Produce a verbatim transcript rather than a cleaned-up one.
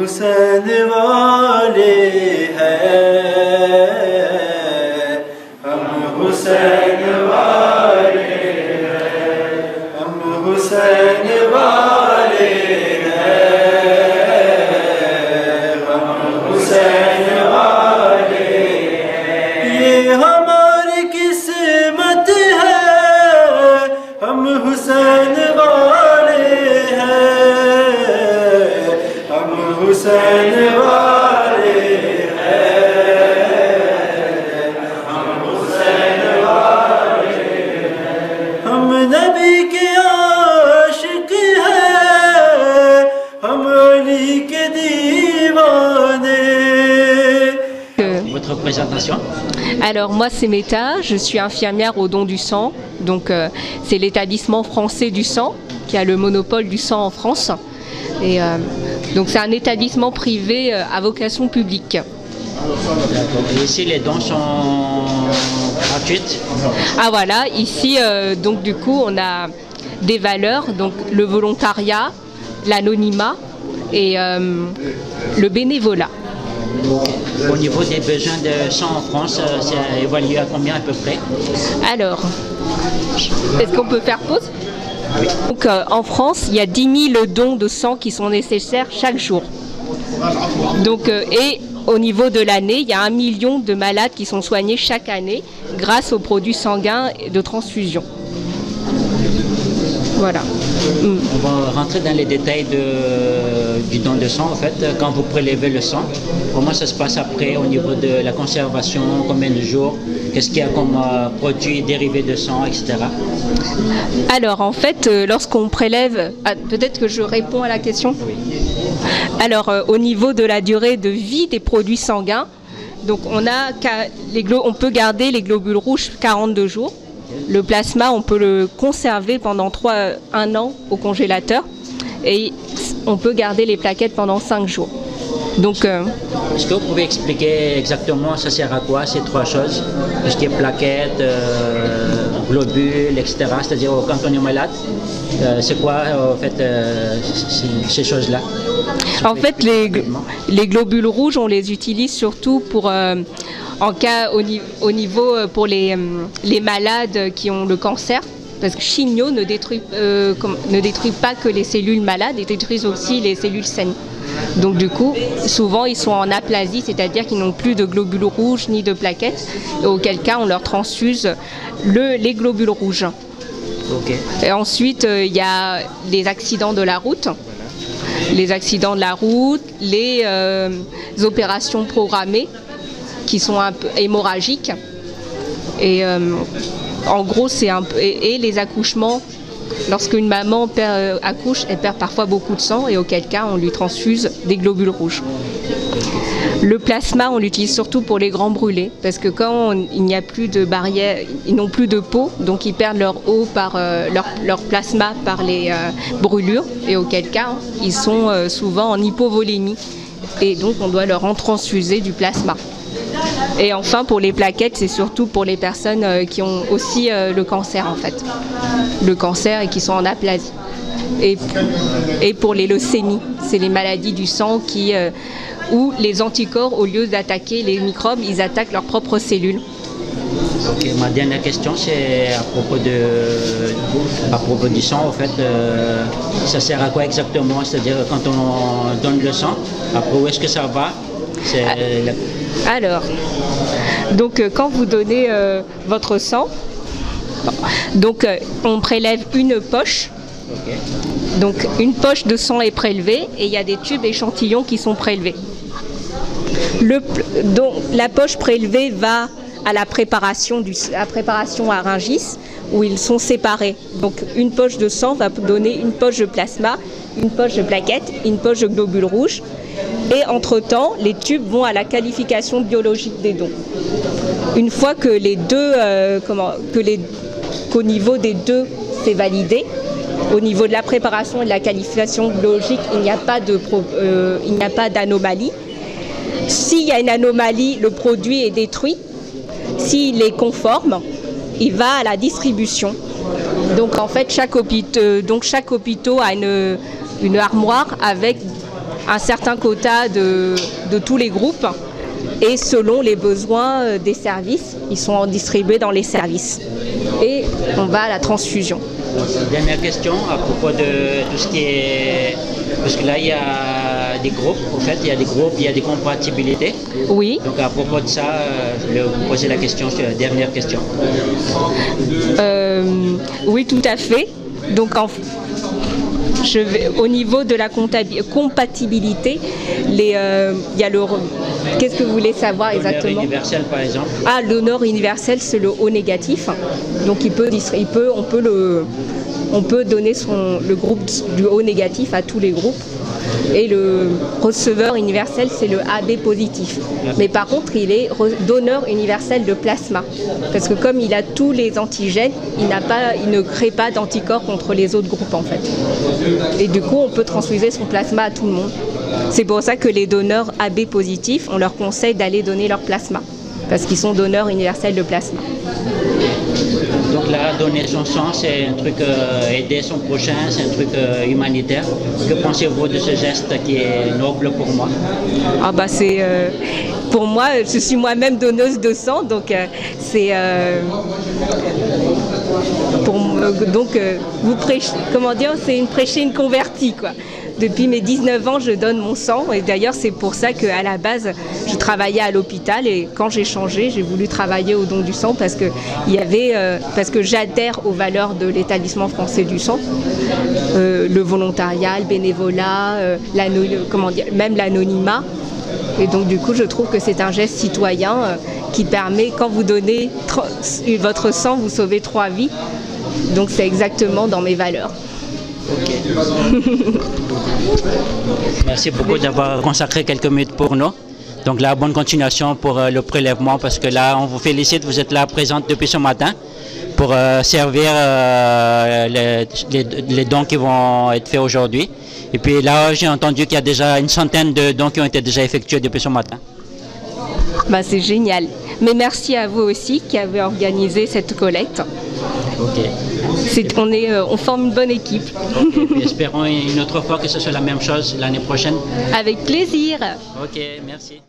हुसैन वाले हैं, हम हुसैन वाले हैं, हम हुसैन वाले हैं, हम हुसैन वाले हैं। ये हमारी किस्मत है, हम हुसैन वाले हैं, हम हुसैन वाले हैं, हम हुसैन वाले हैं। हम नबी के आशिक हैं, हम अली के दीवाने। Votre présentation? Alors moi c'est Meta, je suis infirmière au don du sang, donc euh, c'est l'établissement français du sang qui a le monopole du sang en France. Et euh, donc c'est un établissement privé euh, à vocation publique. D'accord. Et ici les dons sont gratuites? Ah voilà, ici euh, donc du coup on a des valeurs, donc le volontariat, l'anonymat et euh, le bénévolat. Au niveau des besoins de sang en France, c'est évalué à combien à peu près? Alors, est-ce qu'on peut faire pause? Oui. Donc euh, en France, il y a dix mille dons de sang qui sont nécessaires chaque jour. Donc, euh, et au niveau de l'année, il y a un million de malades qui sont soignés chaque année grâce aux produits sanguins de transfusion. Voilà. Mm. On va rentrer dans les détails de, du don de sang en fait. Quand vous prélevez le sang, comment ça se passe après au niveau de la conservation, combien de jours, qu'est-ce qu'il y a comme euh, produits dérivés de sang, et cetera. Alors en fait, euh, lorsqu'on prélève, ah, peut-être que je réponds à la question. Oui. Alors euh, au niveau de la durée de vie des produits sanguins, donc on, a, les on peut garder les globules rouges quarante-deux jours. Le plasma, on peut le conserver pendant trois, un an au congélateur et on peut garder les plaquettes pendant cinq jours. Donc, euh, est-ce que vous pouvez expliquer exactement ça sert à quoi ces trois choses? Tout ce qui est plaquettes, euh, globules, et cetera. C'est-à-dire quand on est malade, euh, c'est quoi en fait euh, ces choses-là? En fait, les, les globules rouges, on les utilise surtout pour... Euh, en cas au, au niveau pour les, les malades qui ont le cancer, parce que chimio ne détruit, euh, ne détruit pas que les cellules malades, ils détruisent aussi les cellules saines. Donc du coup, souvent ils sont en aplasie, c'est-à-dire qu'ils n'ont plus de globules rouges ni de plaquettes, et auquel cas on leur transfuse le, les globules rouges. Okay. Et ensuite, il euh, y a les accidents de la route. Les accidents de la route, les euh, opérations programmées, qui sont un peu hémorragiques et euh, en gros c'est un peu et, et les accouchements, lorsqu'une maman perd, euh, accouche, elle perd parfois beaucoup de sang et auquel cas on lui transfuse des globules rouges. Le plasma on l'utilise surtout pour les grands brûlés parce que quand on, il n'y a plus de barrière, ils n'ont plus de peau, donc ils perdent leur eau par euh, leur, leur plasma par les euh, brûlures et auquel cas ils sont euh, souvent en hypovolémie et donc on doit leur en transfuser du plasma. Et enfin, pour les plaquettes, c'est surtout pour les personnes euh, qui ont aussi euh, le cancer, en fait. Le cancer et qui sont en aplasie. Et, et pour les leucémies, c'est les maladies du sang qui, euh, où les anticorps, au lieu d'attaquer les microbes, ils attaquent leurs propres cellules. Ok, ma dernière question, c'est à propos de, à propos du sang, en fait, euh, ça sert à quoi exactement? C'est-à-dire quand on donne le sang, après où est-ce que ça va? Ah. La... Alors, donc euh, quand vous donnez euh, votre sang, donc euh, on prélève une poche. Okay. Donc une poche de sang est prélevée et il y a des tubes échantillons qui sont prélevés. Le, donc, la poche prélevée va à la préparation, du, à la préparation à Rungis où ils sont séparés. Donc une poche de sang va donner une poche de plasma, une poche de plaquettes, une poche de globules rouges. Et entre-temps, les tubes vont à la qualification biologique des dons. Une fois que les deux, euh, comment, que les, qu'au niveau des deux, c'est validé, au niveau de la préparation et de la qualification biologique, il n'y a pas de, euh, il n'y a pas d'anomalie. S'il y a une anomalie, le produit est détruit. S'il est conforme, il va à la distribution. Donc en fait, chaque hôpital, donc chaque hôpital a une, une armoire avec un certain quota de, de tous les groupes et selon les besoins des services, ils sont distribués dans les services. Et on va à la transfusion. Dernière question à propos de tout ce qui est... Parce que là, il y a des groupes, en fait, il y a des groupes, il y a des compatibilités. Oui. Donc à propos de ça, je vais vous poser la question, la dernière question. Euh, oui, tout à fait. Donc en Je vais, au niveau de la compatibilité, les, euh, il y a le... Qu'est-ce que vous voulez savoir exactement? L'honneur universel, par exemple. Ah, l'honneur universel, c'est le O négatif. Donc, il peut, il peut, on peut le, on peut donner son, le groupe du O négatif à tous les groupes. Et le receveur universel, c'est le A B positif. Mais par contre, il est donneur universel de plasma. Parce que comme il a tous les antigènes, il, n'a pas, il ne crée pas d'anticorps contre les autres groupes en fait. Et du coup, on peut transfuser son plasma à tout le monde. C'est pour ça que les donneurs A B positifs, on leur conseille d'aller donner leur plasma. Parce qu'ils sont donneurs universels de plasma. Donc là, donner son sang, c'est un truc, euh, aider son prochain, c'est un truc euh, humanitaire. Que pensez-vous de ce geste qui est noble pour moi? Ah bah c'est, euh, pour moi, je suis moi-même donneuse de sang, donc euh, c'est, euh, pour, euh, donc euh, vous prêchez, comment dire, c'est une prêcher une convertie quoi. Depuis mes dix-neuf ans, je donne mon sang et d'ailleurs c'est pour ça qu'à la base, je travaillais à l'hôpital et quand j'ai changé, j'ai voulu travailler au don du sang parce que, il y avait, euh, parce que j'adhère aux valeurs de l'établissement français du sang, euh, le volontariat, le bénévolat, euh, comment dire, même l'anonymat. Et donc du coup, je trouve que c'est un geste citoyen euh, qui permet, quand vous donnez votre sang, vous sauvez trois vies. Donc c'est exactement dans mes valeurs. Okay. Merci beaucoup d'avoir consacré quelques minutes pour nous. Donc là, bonne continuation pour euh, le prélèvement parce que là, on vous félicite, vous êtes là présente depuis ce matin pour euh, servir euh, les, les, les dons qui vont être faits aujourd'hui. Et puis là, j'ai entendu qu'il y a déjà une centaine de dons qui ont été déjà effectués depuis ce matin. Bah, c'est génial. Mais merci à vous aussi qui avez organisé cette collecte. Ok. C'est, on, est, euh, on forme une bonne équipe. Okay. Espérons une autre fois que ce soit la même chose l'année prochaine. Avec plaisir. Ok, merci.